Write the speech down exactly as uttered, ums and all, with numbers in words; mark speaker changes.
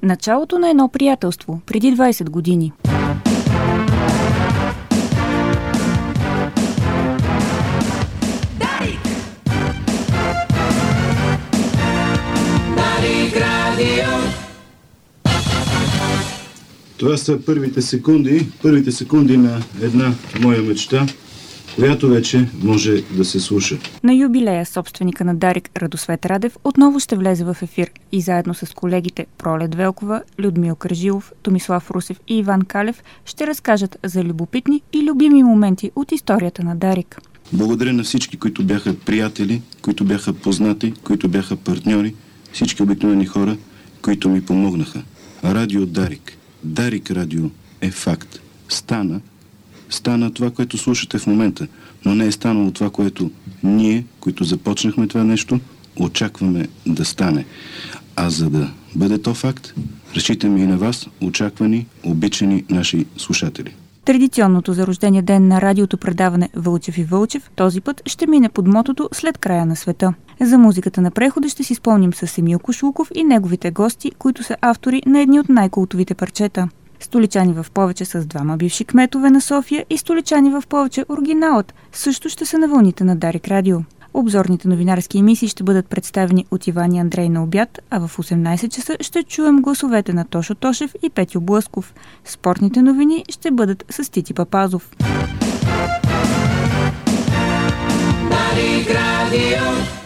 Speaker 1: Началото на едно приятелство преди двайсет години.
Speaker 2: Дарик! Дарик радио!
Speaker 3: Това са първите секунди, първите секунди на една моя мечта, която вече може да се слуша.
Speaker 1: На юбилея собственика на Дарик, Радосвет Радев, отново ще влезе в ефир и заедно с колегите Пролет Велкова, Людмил Кражилов, Томислав Русев и Иван Калев ще разкажат за любопитни и любими моменти от историята на Дарик.
Speaker 3: Благодаря на всички, които бяха приятели, които бяха познати, които бяха партньори, всички обикновени хора, които ми помогнаха. Радио Дарик. Дарик радио е факт. Стана. Стана това, което слушате в момента, но не е станало това, което ние, които започнахме това нещо, очакваме да стане. А за да бъде то факт, разчитаме и на вас, очаквани, обичани наши слушатели.
Speaker 1: Традиционното за рождения ден на радиото предаване Вълчев и Вълчев този път ще мине под мотото "След края на света". За музиката на прехода ще си спомним с Емил Кошлуков и неговите гости, които са автори на едни от най-култовите парчета. Столичани в повече с двама бивши кметове на София и Столичани в повече оригиналът също ще са на вълните на Дарик радио. Обзорните новинарски емисии ще бъдат представени от Иван и Андрей на обяд, а в осемнайсет часа ще чуем гласовете на Тошо Тошев и Петю Блъсков. Спортните новини ще бъдат с Тити Папазов.
Speaker 2: Дарик радио!